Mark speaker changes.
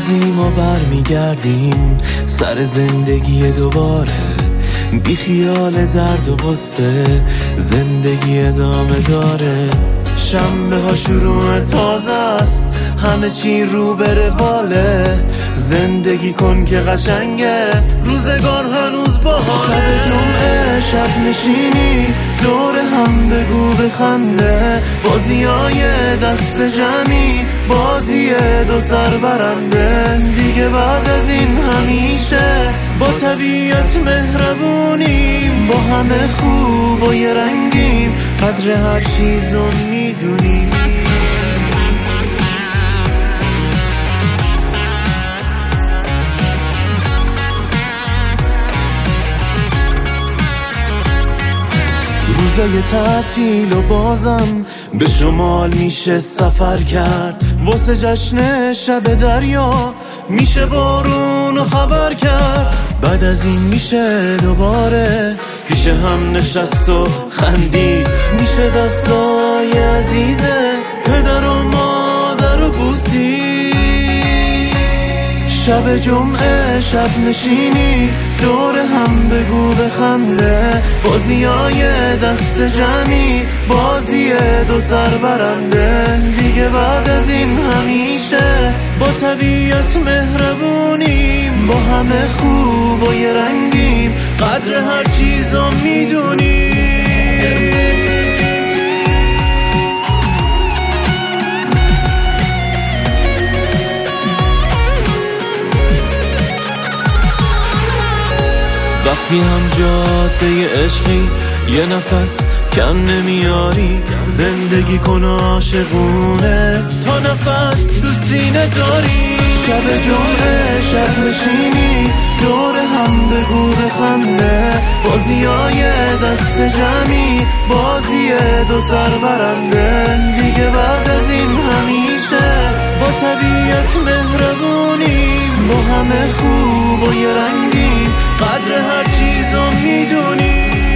Speaker 1: میسوزیم و برمیگردیم سر زندگی دوباره، بی خیال درد و غصه زندگی ادامه داره. شنبه ها شروع تازه است، همه چی رو به رواله. زندگی کن که قشنگه، روزگار هنوز باحاله. شب جمعه شب نشینی دور هم بگو بخنده، بازیای دست جمعی بازی دو سر برنده. دیگه بعد از این همیشه با طبیعت مهربونیم، با همه خوب و یه رنگیم، قدر هر چیزو میدونیم. روزای تعطیل و بازم به شمال میشه سفر کرد، واسه جشن شب دریا میشه بارون و خبر کرد. بعد از این میشه دوباره پیش هم نشست و خندید، میشه دستای عزیزه پدر و مادر و بوسید. شب جمعه شب نشینی دور هم بگو بخنده، بازیای دست جمعی بازی دو سر برنده. دیگه بعد از این همیشه با طبیعت مهربونیم، با همه خوب و یه رنگیم، قدر هر چیزو میدونیم. وقتی هم جاده عشقی یه نفس کم نمیاری، زندگی کن عاشقونه تا نفس تو سینه داری. شب جمعه شب نشینی دور هم بگو بخنده، بازیای دست جمعی بازی دو سر برنده. دیگه بعد از این همیشه با طبیعت مهربونیم، با همه خوب و یه رنگیم، قدر هر چیزو میدونیم.